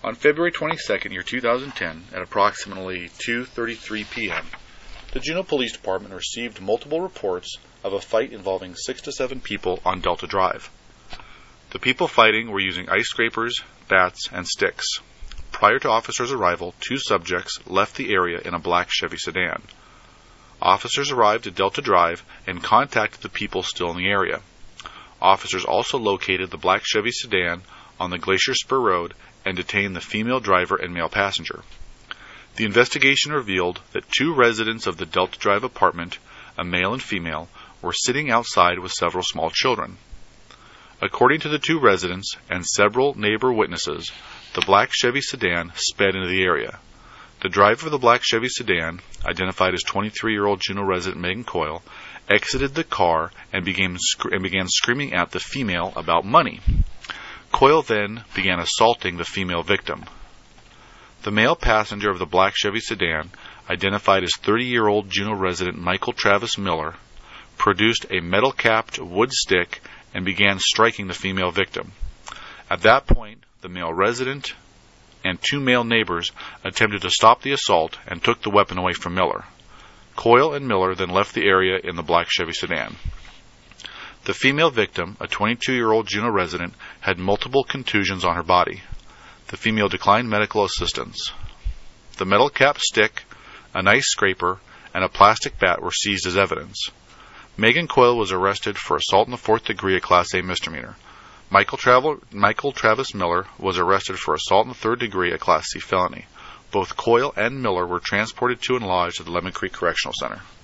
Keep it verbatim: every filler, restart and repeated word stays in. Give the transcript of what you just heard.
On February twenty-second, year two thousand ten, at approximately two thirty-three p m, the Juneau Police Department received multiple reports of a fight involving six to seven people on Delta Drive. The people fighting were using ice scrapers, bats, and sticks. Prior to officers' arrival, two subjects left the area in a black Chevy sedan. Officers arrived at Delta Drive and contacted the people still in the area. Officers also located the black Chevy sedan on the Glacier Spur Road and detained the female driver and male passenger. The investigation revealed that two residents of the Delta Drive apartment, a male and female, were sitting outside with several small children. According to the two residents and several neighbor witnesses, the black Chevy sedan sped into the area. The driver of the black Chevy sedan, identified as twenty-three-year-old Juneau resident Megan Coyle, exited the car and began, sc- and began screaming at the female about money. Coyle then began assaulting the female victim. The male passenger of the black Chevy sedan, identified as thirty-year-old Juneau resident Michael Travis Miller, produced a metal-capped wood stick and began striking the female victim. At that point, the male resident and two male neighbors attempted to stop the assault and took the weapon away from Miller. Coyle and Miller then left the area in the black Chevy sedan. The female victim, a twenty-two-year-old Juneau resident, had multiple contusions on her body. The female declined medical assistance. The metal cap stick, an ice scraper, and a plastic bat were seized as evidence. Megan Coyle was arrested for assault in the fourth degree, a Class A misdemeanor. Michael, Travel, Michael Travis Miller was arrested for assault in the third degree, a Class C felony. Both Coyle and Miller were transported to and lodged at the Lemon Creek Correctional Center.